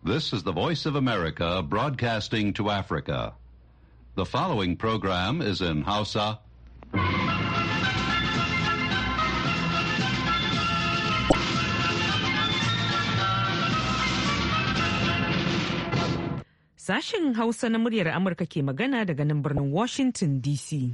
This is the Voice of America broadcasting to Africa. The following program is in Hausa. Sashen Hausa na muryar Amurka ke magana daga nan birnin Washington DC.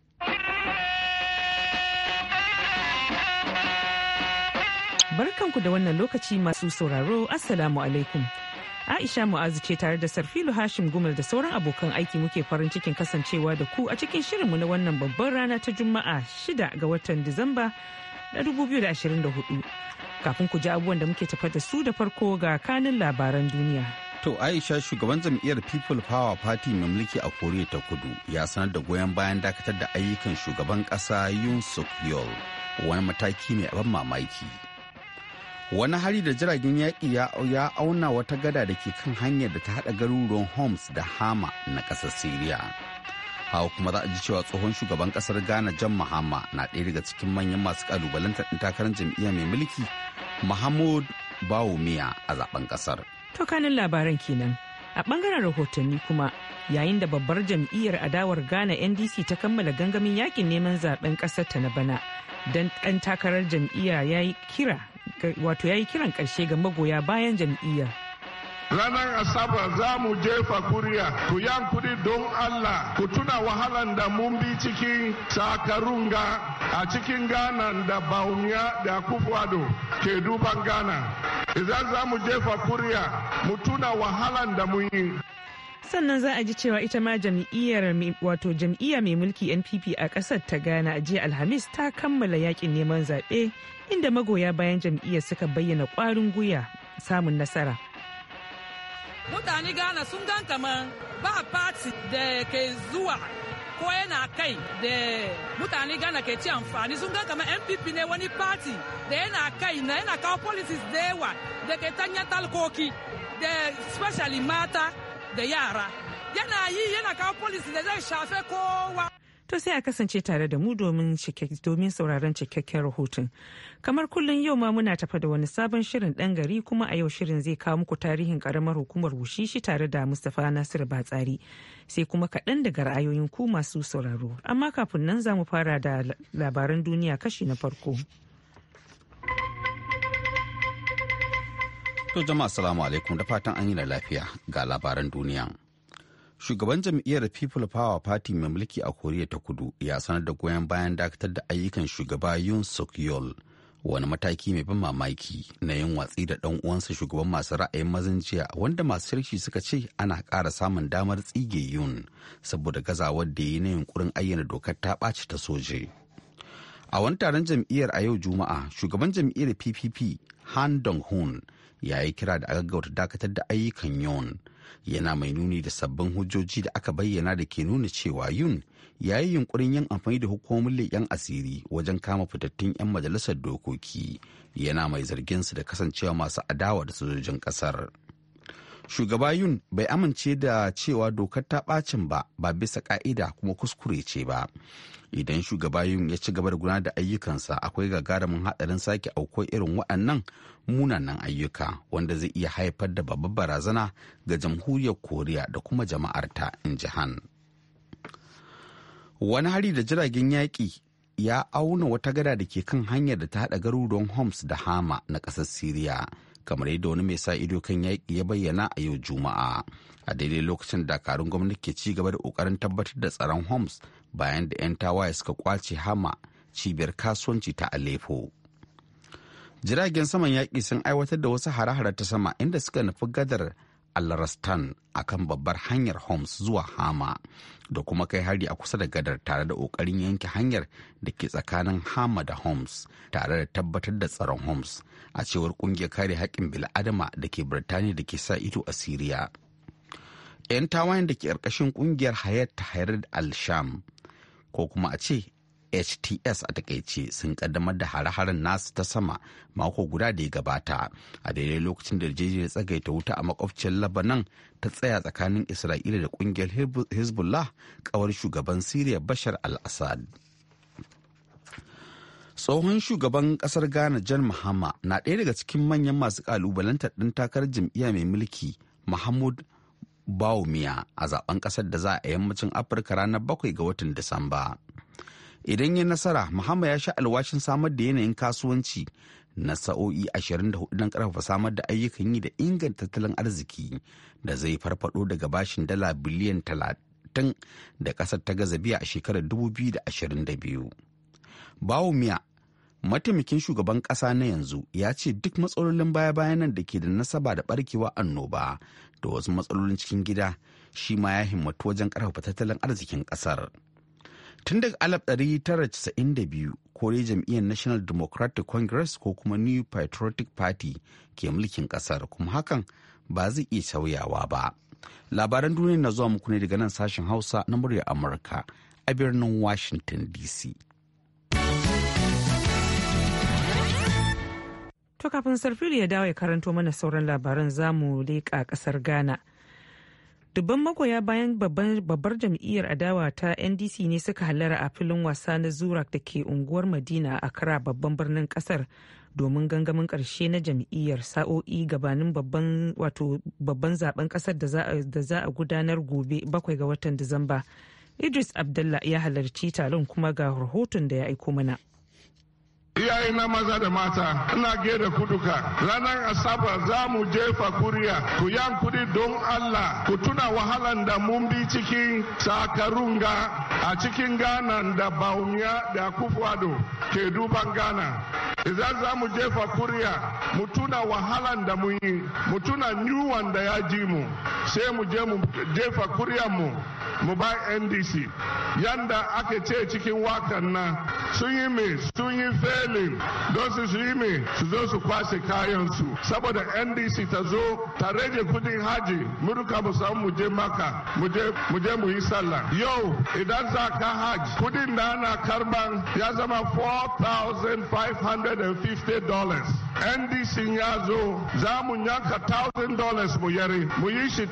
Barkanku da wannan lokaci masu sauraro, Assalamu alaikum. Aisha Mu'azu ce tare da Sarfilu Hashim Gumal da sauran abokan aiki muke farin cikin kasancewa da ku a cikin shirinmu na wannan babban rana ta Juma'a 6 ga watan Disamba na 2024. Kafin ku ji abubuwan da muke tafa da su da farko ga kanin labaran duniya. To Aisha, shugaban jam'iyyar People Power Party mai mulki a Koriya ta Kudu ya sanar da goyon bayan dakatar da ayyukan shugaban ƙasa Yoon Suk Yeol, wani mataki mai ban mamaki. Wani hari da jiragen yaƙi ya auna wata gada da ke kan hanyar da ta haɗa garuruwan Homs da Hama na ƙasar Siriya. Hawa kuma za a ji cewa tsohon shugaban ƙasar Ghana John Mahama na ɗaya daga cikin manyan masu ƙalubalantar ɗin takarar jam'iyya mai mulki Mahmud Bawumia a zaben ƙasar. To kanin labaran kenan. A bangaren rahotanni kuma, yayin da babbar jam'iyyar adawar Ghana NDC ta kammala gangamin yakin neman zaben kasar ta na bana, dan ɗan takarar jam'iyya ya yi kiran ƙarshe ga magoya bayan jam'iyyar. Ranar Asabar za mu jefa kuriya, ku yankuri don Allah, ku tuna wahalan da mun bi cikin sakarunga a cikin Ghana da Bawumia da Akufo-Addo ke duban Ghana. Idan za mu jefa kuriya, mu tuna wahalan da mun yi. Sannan za a ji cewa ita ma jam'iyya mai mulki NPP a ƙasar ta Ghana a jiya Alhamis ta kammala yakin neman zaɓe inda magoya bayan jam'iyyar suka bayyana ƙwarin gwiwa samun nasara. Mutane Ghana sun gan kamar ba party da ke zuwa ko yana kai da mutane Ghana ke ci amfani, sun gan kamar NPP ne wani party da yana kai na yana kawo policies da yawa da ke tanya talkoki da especially mata da yara. Yana kawo policies da zai shafe kowa. To sai a kasance tare da mu domin sauraron cikakken rahoton. Kamar kullum yau ma muna tafa da wani sabon shirin ɗan gari, kuma a yau shirin zai kawo muku tarihin karamar hukumar Wushishi tare da Mustapha Nasiru Batsari. Sai kuma kaɗan daga ra'ayoyin ku masu sauraro. Amma kafin nan za mu fara da labaran duniya kashi na farko. To jama'a assalamu alaikum, da fatan an yi da lafiya ga labaran duniya. Shugaban jam'iyyar People Power Party mai mulki a Koriya ta Kudu ya sanar da goyon bayan dakatar da ayyukan shugaba Yoon Suk Yeol, wani mataki mai ban mamaki na yin watsi da ɗan uwansa shugaban masu ra'ayin mazan jiya, wanda masu sarki suka ce ana ƙara samun damar tsige Yoon saboda gazawar da ya yi na yunkurin ayyana dokar ta ɓaci ta soje. A wani taron jam'iyyar a yau Juma'a, shugaban jam'iyyar PPP Han Dong-hoon ya yi kira da gaggauta dakatar da ayyukan Yoon, yana mai nuni da sabbin hujjoji da aka bayyana da ke nuna cewa Yoon ya yi yunkurin yin amfani da hukumomin leƙen asiri wajen kama fitattun 'yan majalisar dokoki, yana mai zargin su da kasancewa masu adawa da sojojin ƙasar. Shugaba Yoon bai amince da cewa dokar ta ɓacin ba bisa ƙa'ida kuma kuskure ce ba. Idan shugaba Yoon ya ci gaba da gudanar da ayyukansa, akwai gagarumin haɗarin sake auko irin waɗannan munanan ayyuka, wanda zai iya haifar da babbar barazana ga jamhuriyar Koriya da kuma jama'arta, in ji Han. Wani hari da jiragen yaƙi ya auna wata gada da ke kan hanyar da ta haɗa garuruwan Homs da Hama na ƙasar Siriya, kamar yadda wani mai sa ido kan yaƙi ya bayyana a yau Juma'a, a daidai lokacin da dakarun gwamnati ke ci gaba da ƙoƙarin tabbatar da tsaron Homs bayan da 'yan tawaye suka kwace Hama, cibiyar kasuwanci ta Aleppo. Jiragen saman yaƙi sun aiwatar da wasu hare-hare ta sama inda suka nufi gadar Al-Rastan a kan babbar hanyar Homs zuwa Hama, da kuma kai hari a kusa da gadar tare da ƙoƙarin yanke hanyar da ke tsakanin Hama da Homs tare da tabbatar da tsaron Homs, a cewar ƙungiyar kare haƙƙin bil'adama da ke Birtaniya da ke sa ido a Siriya. 'Yan tawayen da ke ƙarƙashin ƙungiyar Hayat Tahrir al-Sham, ko kuma a ce HTS a takaice, sun kaddamar da hare-haren nasu ta sama mako guda da ya gabata, a daidai lokacin da yarjejeniyar tsagaita wuta a makwabciyar Lebanon ta tsaya tsakanin Isra'ila da kungiyar Hezbollah, kawar shugaban Siriya Bashar al-Assad. Tsohon shugaban kasar Ghana John Mahama na ɗaya daga cikin manyan masu kalubalantar ɗin takarar jam'iyya mai mulki Mahmud Bawumia a zaben kasar da za a yammacin Afirka ranar 7 ga watan Disamba. Idan ya nasara, Mahama ya sha alwashin samar da yanayin kasuwanci na sa'o'i 24 don karfafa samar da ayyukan yi da inganta tattalin arziki da zai farfado daga bashin dala biliyan 30 da kasar ta gaza biya a shekarar 2022. Bawumia, mataimakin shugaban kasa na yanzu, ya ce duk matsalolin baya-bayan nan da ke da nasaba da barkewa annoba da wasu matsalolin cikin gida shi ma ya himmatu wajen karfafa tattalin arzikin kasar. Tun daga 1992 kore jam'iyyar National Democratic Congress ko kuma New Patriotic Party ke mulkin kasar, kuma hakan ba zai iya sauyawa ba. Labaran duniya na zuwa muku ne daga nan sashen Hausa na muryar Amurka a birnin Washington DC. To kafin Sarfili ya dawo ya karanto mana sauran labaran zamu leƙa ƙasar Ghana. Dubban magoya bayan babbar jam'iyyar adawa ta NDC ne suka hallara a filin wasa na Zurak da ke unguwar Madina a Accra, babban birnin kasar, domin gangamin ƙarshe na jam'iyyar sa'o'i gabanin babban zaben kasar da za a gudanar gobe 7 ga watan Disamba. Idris Abdullah ya halarci taron kuma ga rahoton da ya aiko mana. Iyaye na maza da mata, ina gaida ku duka. Ranar Asabar za mu jefa kuriya, ku yankuri don Allah, ku tuna wahalan da mun bi cikin Sakarunga a cikin Ghana da Bawumia da Akufo-Addo ke duban Ghana. Idan za mu jefa kuriya, mu tuna wahalan da mun yi, mu tuna yunwan da ya ji mu, sai mu je mu jefa kuriyan mu ba NDC. Yanda ake ce cikin wakan nan, sun yi failing don su yi me su zo su kwashe kayansu, saboda NDC ta zo ta rage kudin haji, muruka mu samu mu je Maka mu je mu yi sallah. Yau idan za ka haji, kudin da ana karban ya zama $4,550. NDC ya zo za mu yanka $1,000 mu yare, mu yi shi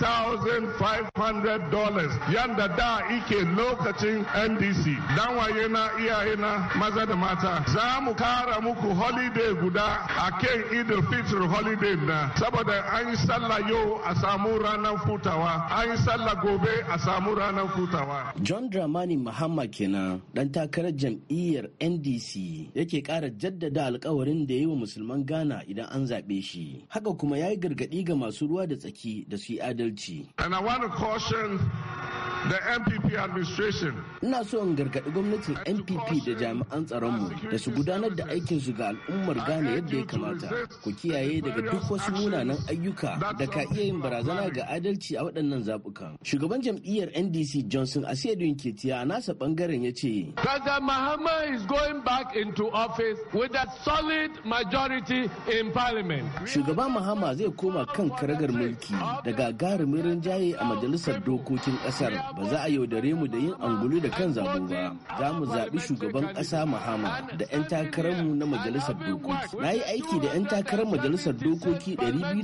$3,500 yanda da ike lokacin NDC. Dan waye na iyaye na maza da mata, za mu kara muku holiday guda a kan Idil Fitr holiday na, saboda an yi sallah yau a samu ranar futawa, an yi sallah gobe a samu ranar futawa. John Dramani Mahama kenan, dan takarar jam'iyyar NDC, yake kara jaddada alkawarin da yi wa musulman Ghana idan an zaɓe shi. Haka kuma ya yi gargaɗi ga masu ruwa da tsaki da su yi adalci. And I want to caution the MPP administration. Ina so in gargaɗi gwamnatin MPP da jami'an tsaronmu da su gudanar da aikinsu ga al'ummar Ghana yadda ya kamata. Ku kiyaye daga duk wasu munanan ayyuka da ka iya yin barazana ga adalci a waɗannan zaɓukan. Shugaban jam'iyyar NDC Johnson Asiedu Nketia a nasa ɓangaren ya ce, President Mahama is going back into office with a solid majority in parliament. Shugaba Mahama zai koma kan karagar mulki da gagarumin rinjaye a majalisar dokokin ƙasar. Ba za a yaudare mu da yin angulu da kan zabo ba. Za mu zaɓi shugaban ƙasa Mahama da 'yan takararmu na majalisar dokoki. Na yi aiki da 'yan takarar majalisar dokoki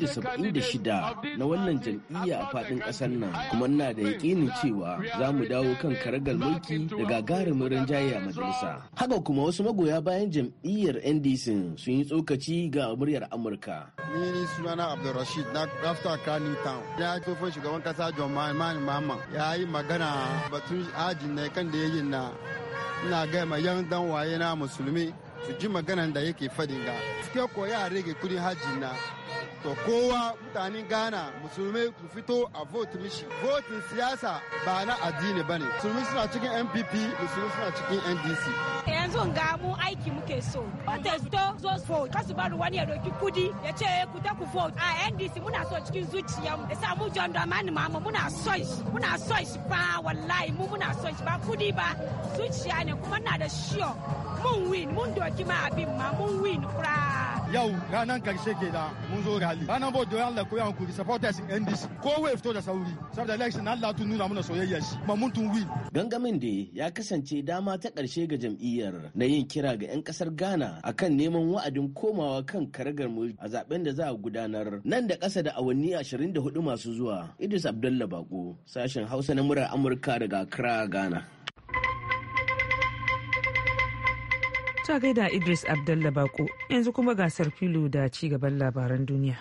276 na wannan jam'iyya a faɗin ƙasar nan, kuma ina da yaƙinin cewa za mu dawo kan karagar mulki da gagarumin rinjaye a majalisa. Haka kuma wasu magoya bayan jam'iyyar NDC sun yi tsokaci ga muryar Amurka. Ni sunana Abdulrashid na Rafta Kani Town. Ya tofo shugaban ƙasa John Mahama ya yi magana batun ajin na kan da yayin na, ina gaya ma yan dan waye na musulmi su ji maganan da yake fadin ga suke koya a rage kudin hajji na. To kowa mutanen Ghana musulmai ku fito a vote mishi. Votin siyasa ba na addini bane. Musulmi suna cikin MPP, musulmi suna cikin NDC. Yanzu ga mu aiki muke so. Voters to zo vote. Kasu bari wani ya doki kudi ya ce ku ta ku vote. A NDC muna so cikin zuciyarmu. Ya sa mu John Dramani Mahama muna son shi. Muna son shi fa wallahi mu muna son shi ba kudi ba. Zuciya ne kuma na da sure. Mun win, mun doki ma abin ma mun win kura. Yau ranar karshe ke da mun zo rally. Ranar bo doyan da koyan kuri supporters NDC. Ko wai fito da sauri. Saboda election Allah tun nuna mana soyayya shi. Ma mun tun win. Gangamin da ya kasance dama ta karshe ga jam'iyyar na yin kira ga 'yan kasar Ghana akan neman wa'adin komawa kan karagar mulki a zaben da za a gudanar nan da ƙasa da awanni 24 masu zuwa. Idris Abdullah Bako, sashen Hausa na murar Amurka daga Accra, Ghana. Ta gaida Idris Abdallah Bako. Yanzu kuma gasar filo da ci gaban labaran duniya.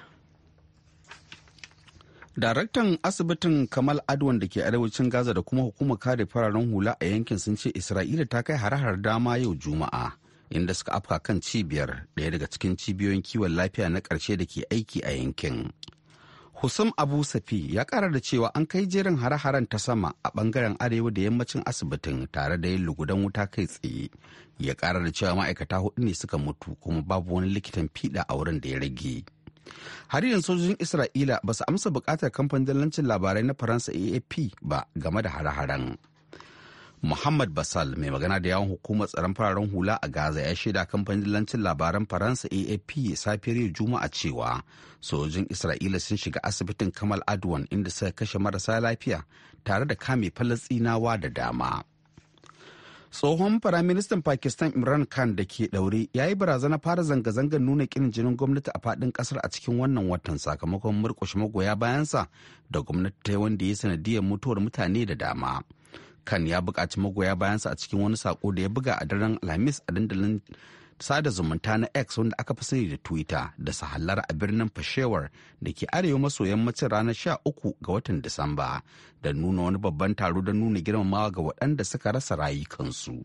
Daraktan asibitin Kamal Adwan da ke arewacin Gaza da kuma hukumar kare fararen hula a yankin sun ce Isra'ila ta kai hare-hare dama yau Juma'a, inda suka afka kan cibiyar ɗaya daga cikin cibiyoyin kiwon lafiya na ƙarshe da ke aiki a yankin. Hussam Abu Safi ya ƙara da cewa an kai jerin hare-haren ta sama a ɓangaren arewa da yammacin asibitin tare da yin lugudan wuta kai tsaye. Ya ƙara da cewa ma'aikata 4 ne suka mutu kuma babu wani likitan fiɗa a wurin da ya rage. Har yanzu sojojin Isra'ila ba su amsa buƙatar kamfanin dillancin labarai na Faransa AFP ba game da hare-haren. Muhammad Basal mai magana da yawon hukumar tsaron fararen hula a Gaza ya shaida kamfanin dillancin labaran Faransa AFP safiyar Juma'a cewa sojojin Isra'ila sun shiga asibitin Kamal Adwan inda suka kashe marasa lafiya tare da kame Falasɗinawa da dama. Tsohon Firaministan Pakistan Imran Khan da ke ɗaure ya yi barazana fara zanga-zangar nuna ƙin jinin gwamnati a faɗin ƙasar a cikin wannan watan sakamakon murƙushe magoya bayansa da gwamnati ta yi wanda ya sanadiyar mutuwar mutane da dama. Khan ya buƙaci magoya bayansa a cikin wani saƙo da ya buga a daren Alhamis a dandalin sada zumunta na X wanda aka fi sani da Twitter da su hallara a birnin Peshawar da ke arewa maso yammacin ranar 13 ga watan Disamba da nuna wani babban taro don nuna girmamawa ga waɗanda suka rasa rayukansu.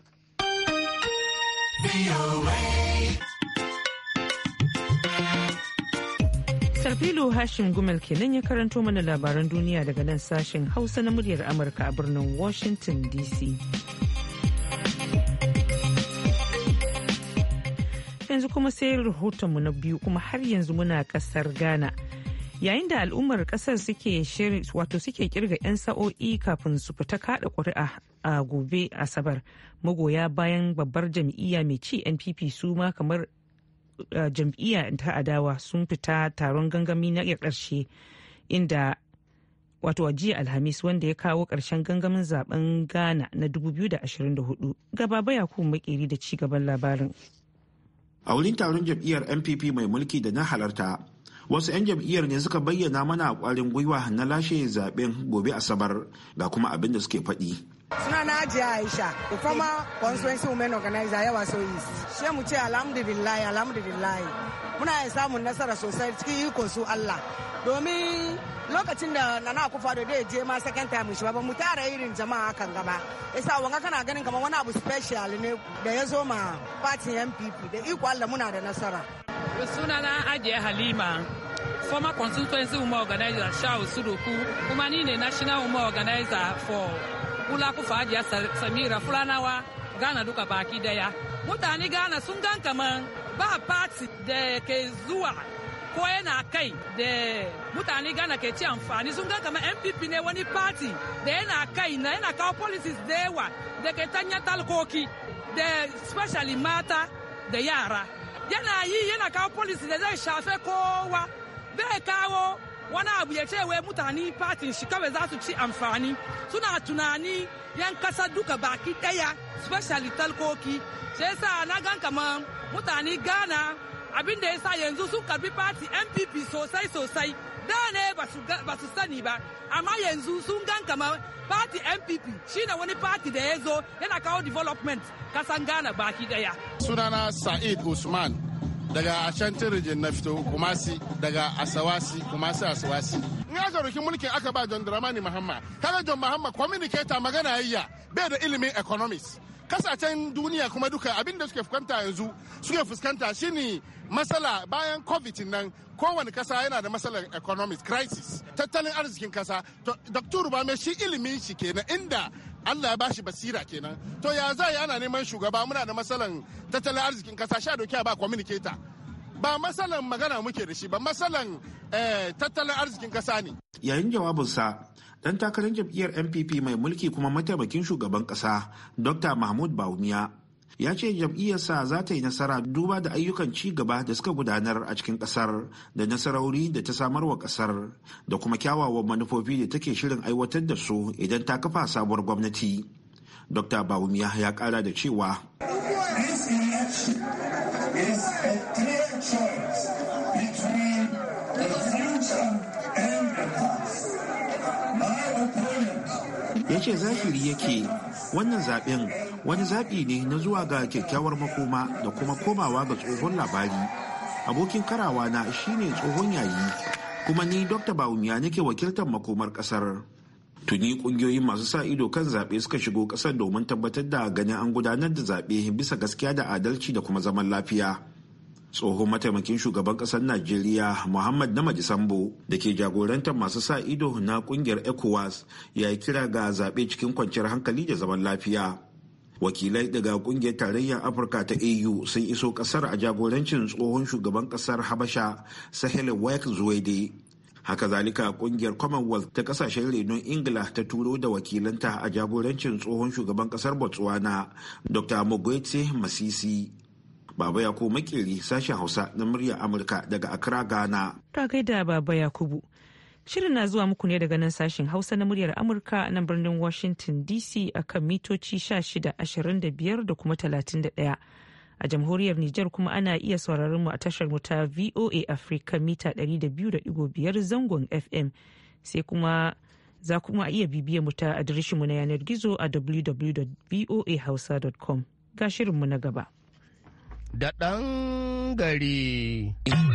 Sarfilo Hashim Gumel kenan ya karanto mana labaran duniya daga nan sashen Hausa na muryar Amurka a birnin Washington DC. Yanzu kuma sai rahotonmu na biyu kuma har yanzu muna kasar Ghana. Yayin da al'ummar kasar suke kirga 'yan sa'o'i kafin su fita kada ƙuri'a a gobe Asabar, magoya bayan babbar jam'iyya mai ci NPP su ma kamar jam'iyya ta adawa sun fita taron gangami na ƙarshe inda wato jiya Alhamis wanda ya kawo ƙarshen gangamin zaben Ghana na 2024. Gaba baya ku makeri da ci gaban labarin. A wurin taron jam'iyyar NPP mai mulki da na halarta, wasu 'yan jam'iyyar ne suka bayyana mana kwarin gwiwa na lashe zaben gobe Asabar ga kuma abin da suke faɗi. Suna na Hajiya Aisha, the former constituency women organizer yawa so east. She mu ce alhamdulillah. Muna samun nasara sosai cikin iko su Allah. Domin lokacin da Nana Akufo-Addo da je ma second time shi ba mu tara irin jama'a kan gaba. Yasa wanga kana ganin kamar wani abu special ne da ya zo ma party NPP da iko Allah muna da nasara. Suna na Hajiya Halima, former constituency women organizer Shao Sudoku, kuma ni ne national women organizer for Kula Kufa Hajiya Samira Fulanawa Ghana duka baki daya. Mutane Ghana sun gan kaman ba party da ke zuwa ko yana kai da mutane Ghana ke ci amfani sun gan kaman NPP ne wani party da yana kai na yana kawo policies da yawa da ke tanya talkoki da especially mata da yara. Yana kawo policies da zai shafe kowa, bai kawo wani abu ya ce wai mutane fatin shi kawai za su ci amfani. Suna tunani yan kasa duka baki daya, especially talkoki. Sai yasa na gan kaman mutane Ghana abin da yasa yanzu sun karbi party NPP sosai. Da ne ba su sani ba, amma yanzu sun gan kaman party NPP shine wani party da ya zo yana kawo development kasan Ghana baki daya. Sunana Sa'id Usman daga Ashanti region na fito, Kumasi daga Asawasi. In aka roki mulkin aka ba John Dramani Mahama, kaga John Mahama communicator magana yayya bai da ilimin economics. Kasashen duniya kuma duka abin da suke fuskanta shine matsala bayan COVID nan, kowane kasa yana da matsalar economics crisis, tattalin arzikin kasa. Dr. Rubame shi ilimin shi kenan inda Allah ya bashi basira kenan. To ya zai ana neman shugaba muna da matsalan tattalin arzikin kasa sha doki ba communicator. Ba matsalan magana muke da shi ba, matsalan tattalin arzikin kasa ne. Yayin jawabinsa, dan takarar jam'iyyar NPP mai mulki kuma mataimakin shugaban kasa, Dr. Mahmud Bawumia, ya ce jam'iyyarsa za ta yi nasara duba da ayyukan ci gaba da suka gudanar a cikin kasar da nasarori da ta samar wa kasar da kuma kyawawan manufofi da take shirin aiwatar da su idan ta kafa sabuwar gwamnati. Dr. Bawumia ya kara da cewa ya ce zahiri yake wannan zaben wani zaɓi ne na zuwa ga kyakkyawar makoma da kuma komawa ga tsohon labari. Abokin karawa na shine tsohon yayi, kuma ni Dr. Bawumia nake wakiltar makomar kasar. Tuni kungiyoyin masu sa ido kan zaɓe suka shigo ƙasar domin tabbatar da ganin an gudanar da zaɓe bisa gaskiya da adalci da kuma zaman lafiya. Tsohon mataimakin shugaban ƙasar Najeriya Muhammad Namadi Sambo da ke jagorantar masu sa ido na kungiyar ECOWAS ya yi kira ga zaɓe cikin kwanciyar hankali da zaman lafiya. Wakilai daga kungiyar tarayyar Afirka ta AU sun iso ƙasar a jagorancin tsohon shugaban ƙasar Habasha Sahel Work Zuwede. Haka zalika kungiyar Commonwealth ta kasashen renon Ingila ta turo da wakilanta a jagorancin tsohon shugaban kasar Botswana Dr. Mogwete Masisi. Baba Yakubu Makeri, sashen Hausa na muryar Amurka daga Accra, Ghana. Ta gaida Baba Yakubu. Shirin na zuwa muku ne daga nan sashen Hausa na muryar Amurka na birnin Washington DC akan mitoci 1625 da kuma 31. A jamhuriyar Nijar kuma ana iya sauraron mu a tashar mu ta VOA Africa mita 200.5 zangon FM, sai kuma za kuma iya bibiyar mu ta adireshin mu na yanar gizo a www.voahausa.com. Ga shirin mu na gaba. Da ɗan gari.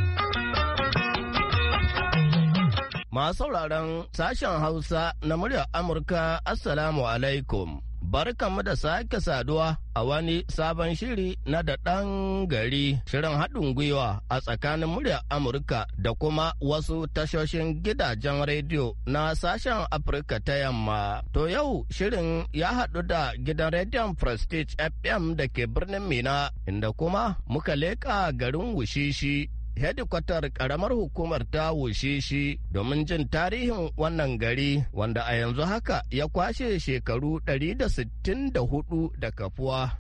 Masu sauraron sashen Hausa na muryar Amurka, Assalamu alaikum. Barkanmu da sake saduwa a wani sabon shiri na da ɗan gari, shirin haɗin gwiwa a tsakanin muryar Amurka da kuma wasu tashoshin gidajen rediyo na sashen Afirka ta yamma. To yau shirin ya haɗu da gidan rediyon Prestige FM da ke birnin Mina, inda kuma muka leƙa garin Wushishi, hedikwatar karamar hukumar ta Wushishi, domin jin tarihin wannan gari wanda a yanzu haka ya kwashe shekaru 164 da kafuwa.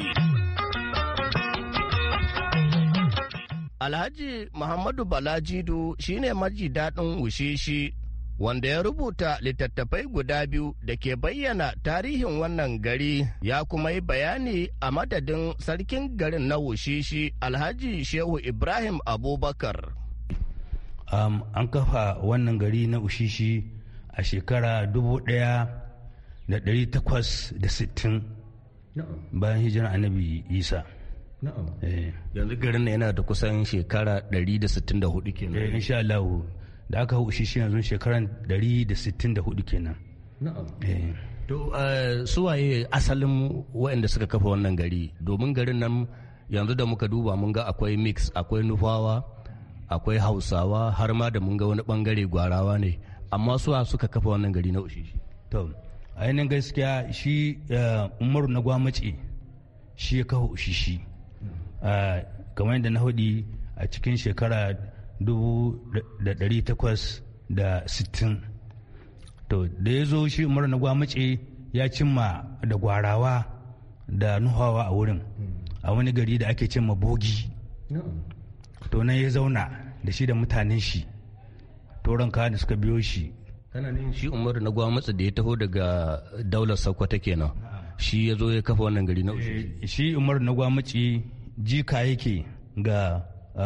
Alhaji Muhammadu Balajidu shine maji daɗin Wushishi, wanda ya rubuta littattafai guda biyu da ke bayyana tarihin wannan gari, ya kuma yi bayani a madadin sarkin garin na Wushishi Alhaji Shehu Ibrahim Abubakar. An kafa wannan gari na Wushishi a shekara 1860 bayan hijirar Annabi Isa. Yanzu garin yana da kusan shekara 164 kenan. Insha Allah. Da aka hau shi yanzu shekaran 164 kenan. To suwaye asalin waɗanda suka kafa wannan gari? Domin garin nan yanzu da muka duba mun ga akwai mix, akwai nufawa, akwai hausawa, har ma da mun ga wani bangare gwarawa ne. Amma suwa suka kafa wannan gari na Ushishi? To, ainihin gaskiya shi Umaru na Gwamace shi ya kafa Ushishi. Kamar yadda na hudi a cikin shekara 1860. To da ya zo shi Umar na Gwamace ya cimma da gwarawa da nuhawa a wurin, a wani gari da ake cimma Bogi. To nan ya zauna da shi da mutanen shi, toron kayan da suka biyo shi. Kana ne shi Umar na Gwamace da ya taho daga daular Sokoto kenan, shi ya zo ya kafa wannan gari na Ushishi? Shi Umar na Gwamace jika yake ga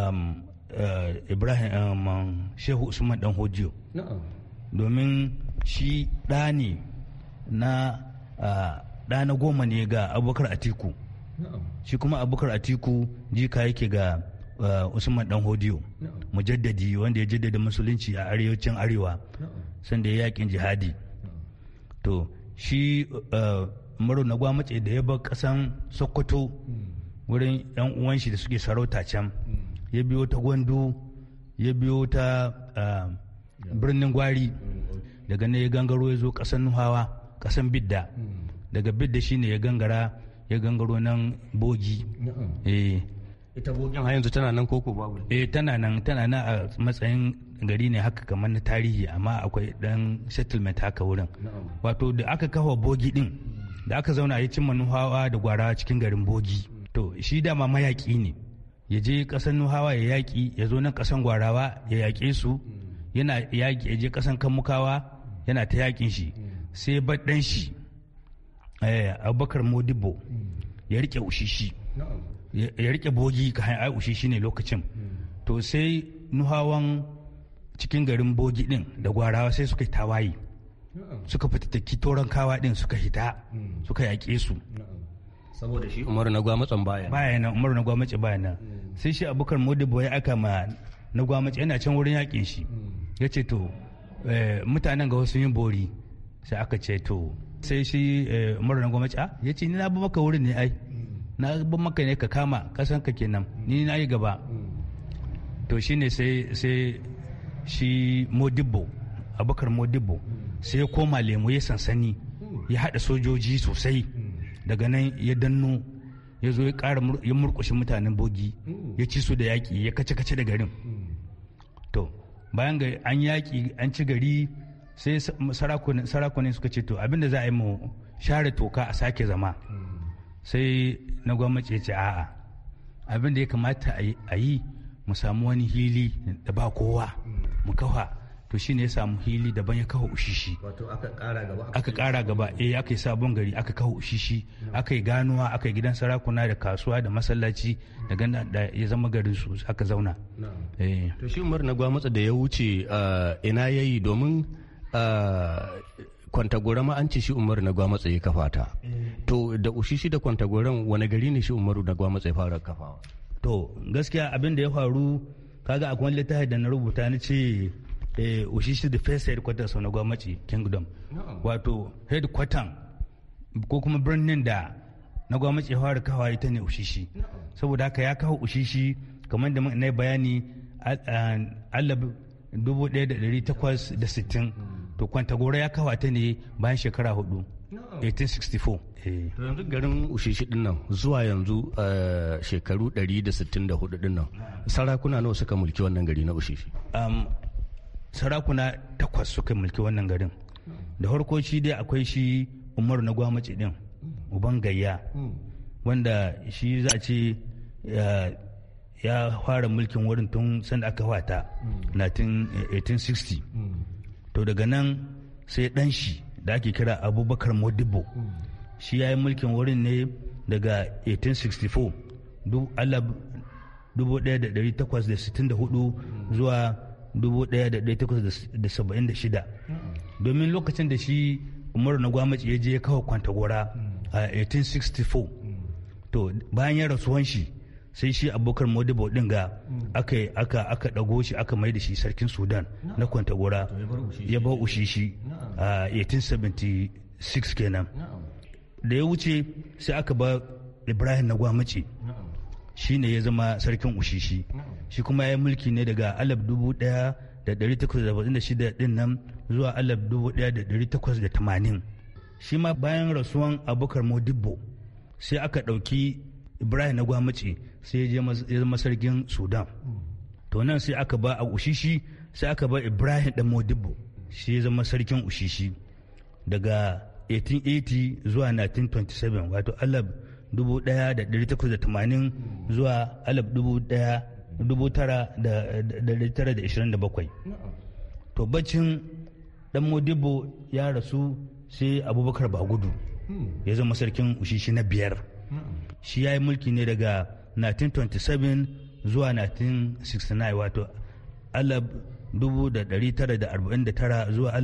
Ibrahim Shehu Usman Dan Hodiyo. Domin shi ɗa na 10 ne ga Abubakar Atiku. Shi kuma Abubakar Atiku jika yake ga Usman Dan Hodiyo, mujaddadi wanda ya jaddada musulunci a arewacin arewa sanda ya yakin jihadi. To shi Umaru na Gwamace da ya bar kasan Sokoto wurin yan uwan shi da suke sarauta can, ya biyo ta Gwandu, ya biyo ta birnin Gwari, daga nan ya gangaro ya zo kasan Nuhawa, kasan Bidda, daga Bidda shine ya gangaro nan Bogi. Ita Bogin har yanzu tana nan koko babu? Tana nan a matsayin gari ne haka kamar na tarihi, amma akwai dan settlement haka wurin. Wato da aka kafa Bogi din, da aka zauna ya cimma Nuhawa da Gwarawa cikin garin Bogi. To shi dama mayaki ne, ya je kasan Nuhawa ya yaƙi, ya zo nan kasan Gwarawa ya yaƙe su, yana yaƙi, ya je kasan Kamukawa yana ta yaƙin shi, sai baɗan shi Abubakar Modibo ya rike Ushishi, ya rike Bogi ka hanyar Ushishi ne lokacin. To sai Nuhawan cikin garin Bogi din da Gwarawa sai suka yi tawaye, suka fitattaki toron kawa din suka hita suka yaƙe su saboda shi Umaru na Gwamatsan baya nan Umaru na Gwamnati baya nan sai shi Abubakar Modibo ya aka ma na Gwamnati yana can wurin yaƙin shi ya ce to mutanen ga wasu yin bori sai aka ce to sai shi Umaru na Gwamnati ya ce ni na bi maka wurin ne ai na bi maka ne ka kama kasanka kenan ni na yi gaba to shine sai shi Modibo Abubakar Modibo sai ya koma Lemo ya sansani ya haɗa sojoji sosai daga nan ya danno ya zo ya murkushe mutanen Bogi ya ci su da yaƙi ya kace-kace da garin to bayan ga an yaƙi an ci gari sai sarakunan suka ce to abinda za a yi mu share toka a sake zama sai na gwamnati ya ce a'a abinda ya kamata a yi mu samu wani hili da ba kowa mu kafa to shine ya samu hili daban ya kawo ushishi wato aka kara gaba aka yi sabon gari aka kawo ushishi aka yi ganuwa aka yi gidan sarakuna da kasuwa da masallaci da ya zama garin su aka zauna to shi Umar na Gwamnati da ya wuce ina yayi domin Kwantagora ma an ce shi Umar na Gwamnati ya kafa ta to da ushishi da Kwantagoran wani gari ne shi Umaru na Gwamnati ya fara kafawa to gaskiya abin da ya faru kaga akwai wani littafi da na rubuta ni ce ushishi the first headquarters na Gwamnati kingdom wato headquarter ko kuma birnin da na Gwamnati ya fara kawa ita ne ushishi saboda haka ya kawo ushishi kamar da na bayani alab 1860 to Kwantagora ya kawa ta ne bayan shekara 4 1864 to yanzu garin ushishi din nan zuwa yanzu shekaru 164 din nan sarakuna nawa suka mulki wannan gari na ushishi sarakuna 8 suka mulki wannan garin da farko shi dai akwai shi Umaru na Gwamnati din uban gayya wanda shi za a ce ya fara mulkin wurin tun sanda aka wata 1860 to daga nan sai dan shi da ake kira Abubakar Modibo shi ya yi mulkin wurin ne daga 1864 1864 zuwa 1876 domin lokacin da shi Umaru na Gwamnati ya je ya kawo Kwantagora a 1864 to bayan ya rasuwan shi sai shi Abubakar Modibo din ga aka dago shi aka mai da shi sarkin Sudan na Kwantagora ya bar ushishi a 1876 kenan da ya wuce sai aka ba Ibrahim na Gwamnati shi ne ya zama sarkin ushishi shi kuma ya yi mulki ne daga 1876 din nan zuwa 1880 shi ma bayan rasuwan Abubakar Modibo sai aka ɗauki Ibrahim na Gwamnati sai ya zama sarkin Sudan to nan sai aka ba a ushishi sai aka ba Ibrahim dan Modibo shi ya zama sarkin ushishi daga 1880 zuwa 1927 wato 1880 zuwa 1927 to bacin dan Modibo ya rasu sai Abubakar Bagudu ya zama sarkin ushishi na 5 shi ya yi mulki ne daga 1927 zuwa 1969 wato 1949 zuwa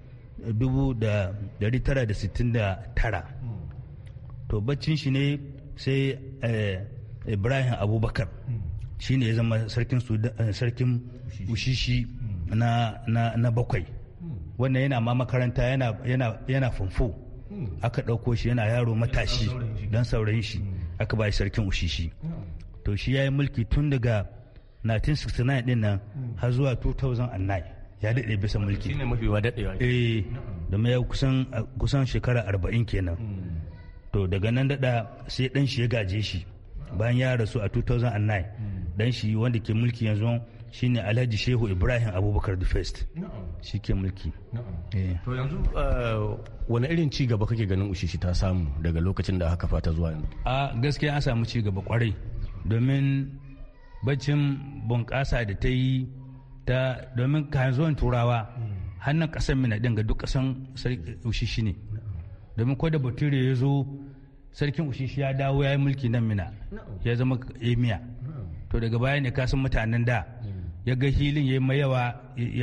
1969 to baccin shi ne sai Ibrahim Abubakar shi ne ya zama sarkin ushishi na 7 wannan yana ma makaranta yana famfo aka ɗauko shi yana yaro matashi don saurayin shi aka ba shi sarkin ushishi to shi ya yi mulki tun daga 1969 din nan har zuwa 2009 ya daɗe bisa mulki shine mafi wa daɗewa da ya kusan shekara 40 kenan to daga nan daɗa sai ɗan shi ya gaje shi bayan ya rasu a 2009 ɗan shi wanda ke mulki yanzu shine Alhaji Shehu Ibrahim Abubakar the First shi ke mulki. To yanzu wani irin ci gaba kake ganin ushishi ta samu daga lokacin da aka fata zuwa yanzu? A gaskiya an samu ci gaba kwarai domin baccin bunƙasa da ta yi domin kayan zuwan turawa hannun ƙasar mina ɗin ga duk ƙasan ushishi ne domin ko da bature ya zo sarkin ushishi ya dawo ya yi mulki nan mina ya zama emiya to daga baya ne kasan mutanen da ya ga hilin ya mai yawa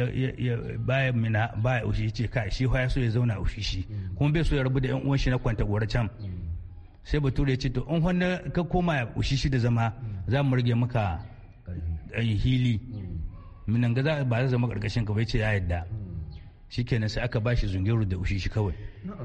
baya mina baya ushishi ce kai shi ya so ya zauna ushishi kuma bai so ya rabu da yan uwan shi na kwanta gora can sai bature ya ce to in wanda ka koma ushishi da zama za mu rage maka hili minan ga ba za zama karkashin ka bai ce ya yadda shikenan sai aka bashi zungeru da ushishi kawai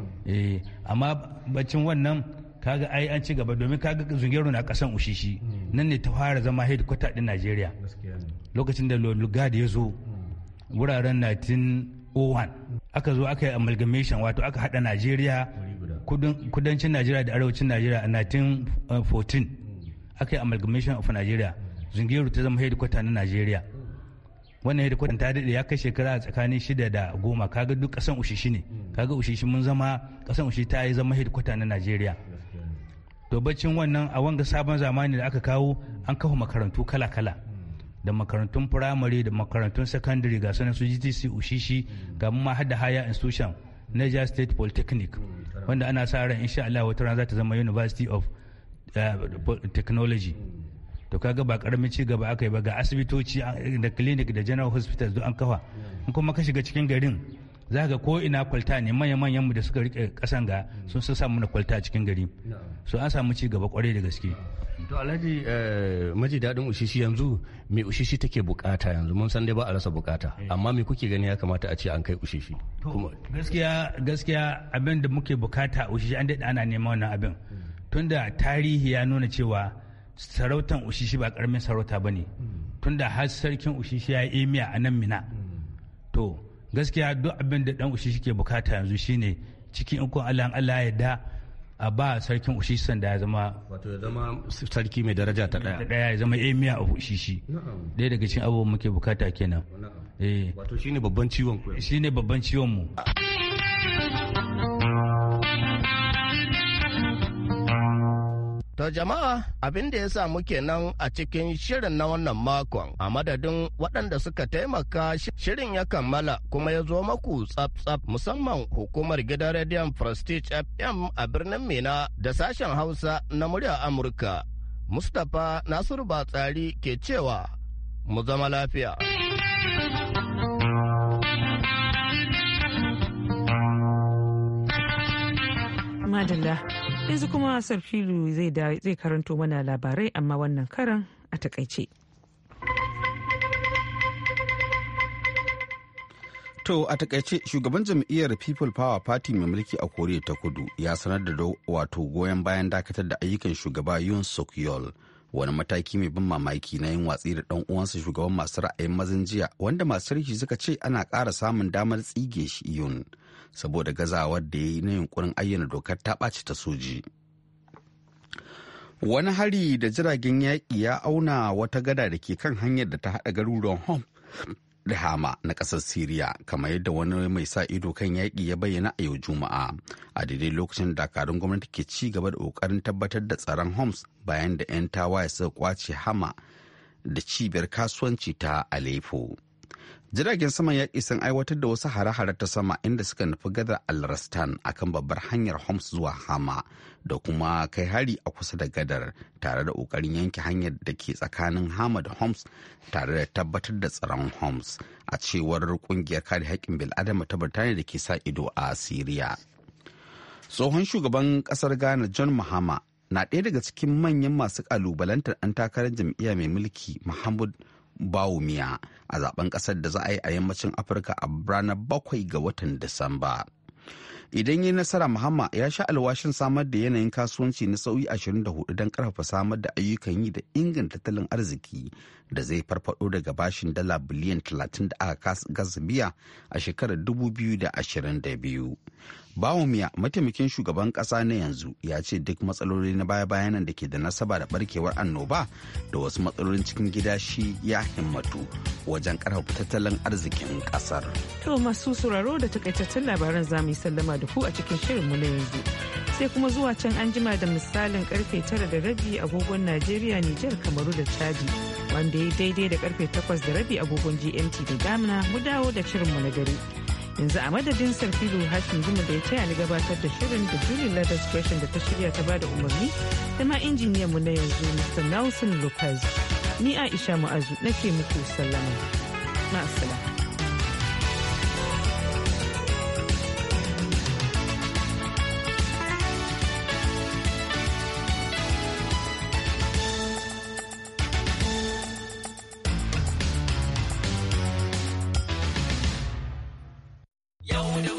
amma bacin wannan kaga ai an ci gaba domin kaga zungeru na kasan ushishi nan ne ta fara zama headquarter din Najeriya lokacin da Lugard ya zo wuraren 1901 aka zo aka yi amalgamation wato aka hada Najeriya kudancin Najeriya da arewacin Najeriya a 1914 aka yi amalgamation of Najeriya zungeru ta zama headquarter na Najeriya wannan headquarter ta daɗe ya kai shekara tsakanin 6 da 10 kaga duk kasan ushishi ne kaga ushishi mun zama kasan ushishi ta yi zama headquarter na Najeriya to bacin wannan a wanga sabon zamani da aka kawo an kafa makarantu kala-kala da makarantun firamare da makarantun secondary ga sanar su GTC ushishi ga ma hada higher institution Niger State Polytechnic wanda ana sa ran insha Allah wata rana za ta zama University of Technology to kaga ba karamin ci gaba aka yi ba ga asibitoci da clinic da general hospitals duk an kafa in kuma ka shiga cikin garin za ga ko ina kwalta ne manyan mu da suka rike kasan ga sun samu na kwalta a cikin gari so an samu ci gaba kwarai da gaske. To Alhaji maji daɗin ushishi yanzu me ushishi take bukata yanzu mun san dai ba a rasa bukata amma me kuke gani ya kamata a ce an kai ushishi? To gaskiya abin da muke bukata ushishi an daɗe ana neman wannan abin tunda tarihi ya nuna cewa sarautan ushishi ba karamin sarauta bane tunda har sarkin ushishi ya yi emiya a nan Mina to gaskiya duk abin da dan ushishi ke bukata yanzu shine cikin ikon Allah ya yarda a ba sarkin ushishi sanda ya zama wato ya zama sarki mai daraja ta daya ya zama emir a ushishi daya daga cikin abubuwan muke bukata kenan wato shine babban ciwon ku shine babban ciwon mu. To jama'a abin da ya sa muke nan a cikin shirin na wannan makon a madadin waɗanda suka taimaka shirin ya kammala kuma ya zo maku tsaf-tsaf musamman hukumar gidan rediyon Prestige FM a birnin Mina da sashen Hausa na murya Amurka. Mustapha Nasiru Batsari ke cewa mu zama lafiya. Madalla yanzu kuma Sarfilu zai karanto mana labarai amma wannan karan a takaice. To a takaice shugaban jam'iyyar People Power Party mai mulki a Koriya ta Kudu ya sanar da wato goyon bayan dakatar da ayyukan shugaba Yoon Suk Yeol wani mataki mai ban mamaki na yin watsi da dan uwansa shugaban masu ra'ayin mazan jiya wanda masu rishi suka ce ana ƙara samun damar tsige shi Yoon saboda gazawar da ya yi na yunkurin ayyana dokar ta ɓaci ta soji. Wani hari da jiragen yaƙi ya auna wata gada da ke kan hanyar da ta haɗa garuruwan Hom da Hama na ƙasar Siriya kamar yadda wani mai sa ido kan yaƙi ya bayyana a yau Juma'a a daidai lokacin dakarun gwamnati ke ci gaba da ƙoƙarin tabbatar da tsaron Homs bayan da 'yan tawaye suka kwace Hama da cibiyar kasuwanci ta Aleppo. Jiragen saman yaƙi sun aiwatar da wasu hare-hare ta sama inda suka nufi gadar Al-Rastan akan babbar hanyar Homs zuwa Hama da kuma kai hari a kusa da gadar tare da ƙoƙarin yanke hanyar da ke tsakanin Hama da Homs tare da tabbatar da tsaron Homs a cewar ƙungiyar kare haƙƙin bil'adama ta Birtaniya da ke sa ido a Siriya. Tsohon shugaban ƙasar Ghana John Mahama na ɗaya daga cikin manyan masu ƙalubalantar ɗan takarar jam'iyya mai mulki Mahmud Bawumia a zaben kasar da za a yi a yammacin Afirka a ranar 7 ga watan Disamba. Idan yi nasara, Mahama ya sha alwashin samar da yanayin kasuwanci na sauyi 24 don karfafa samar da ayyukan yi da inganta tattalin arziki da zai farfado daga bashin dala biliyan 30 da aka gasa biya a shekarar 2022. Bawumia, mataimakin shugaban kasa na yanzu, ya ce duk matsaloli na baya-bayanan da ke da nasaba da barkewar annoba da wasu matsalolin cikin gida shi ya himmatu wajen karfafa tattalin arzikin kasar. To masu sauraro da takaitattun labaran za mu yi sallama da ku a cikin shirinmu na yanzu. Sai kuma zuwa can an jima da misalin karfe 9:30 agogon Najeriya, Nijar, Kamaru da Chadi, wanda ya daidai da karfe 8:30 agogon GMT da Ghana mu dawo da shirinmu na dare. Yanzu a madadin Sarfilu Hashin Juma da ya taya ni gabatar da shirin da Julie Leathers Station da ta shirya ta bada umarni da ma injiniyan mu na yanzu Mr. Nelson Lopez. Ni Aisha Mu'azu nake muku sallama. Ma'assalam. Yau da